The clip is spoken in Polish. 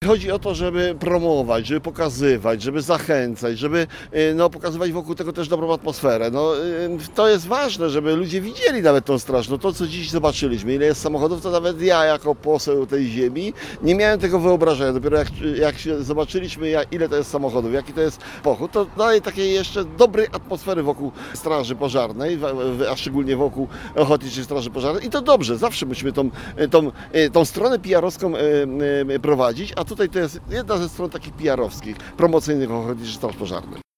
Chodzi o to, żeby promować, żeby pokazywać, żeby zachęcać, żeby pokazywać wokół tego też dobrą atmosferę. To jest ważne, żeby ludzie widzieli nawet tą straż. To, co dziś zobaczyliśmy, ile jest samochodów, to nawet ja jako poseł tej ziemi nie miałem tego wyobrażenia. Dopiero jak zobaczyliśmy, ile to jest samochodów, jaki to jest pochód, to daje takiej jeszcze dobrej atmosfery wokół straży pożarnej, a szczególnie wokół Ochotniczej Straży Pożarnej. I to dobrze, zawsze musimy tą stronę PR-owską prowadzić, a tutaj to jest jedna ze stron takich PR-owskich, promocyjnych Ochotniczych Straży Pożarnych.